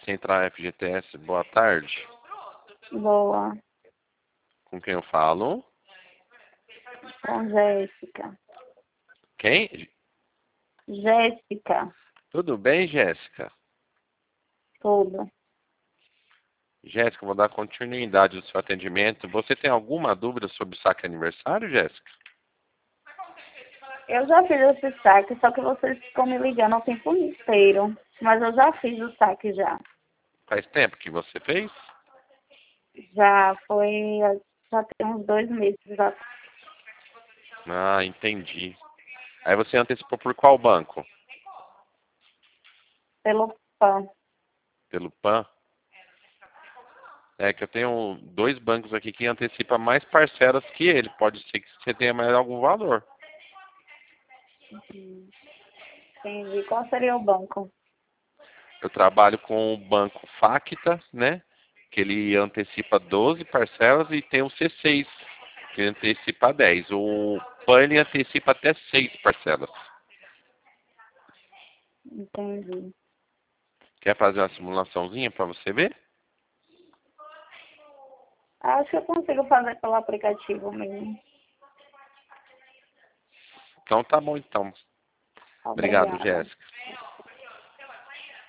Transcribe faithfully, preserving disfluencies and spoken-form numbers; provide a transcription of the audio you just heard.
Central F G T S, boa tarde. Boa. Com quem eu falo? Com Jéssica. Quem? Jéssica. Tudo bem, Jéssica? Tudo. Jéssica, vou dar continuidade ao seu atendimento. Você tem alguma dúvida sobre o saque aniversário, Jéssica? Eu já fiz esse saque, só que vocês ficam me ligando o tempo inteiro. Mas eu já fiz o saque já. Faz tempo que você fez? Já foi, já tem uns dois meses já. Ah, entendi. Aí você antecipou por qual banco? Pelo P A N. Pelo PAN? É que eu tenho dois bancos aqui que antecipam mais parcelas que ele. Pode ser que você tenha mais algum valor. Entendi. Qual seria o banco? Eu trabalho com o banco Facta, né? Que ele antecipa doze parcelas e tem o C seis, que antecipa dez. O PAN ele antecipa até seis parcelas. Entendi. Quer fazer uma simulaçãozinha para você ver? Acho que eu consigo fazer pelo aplicativo mesmo. Então tá bom então. Obrigado, Obrigada. Jéssica.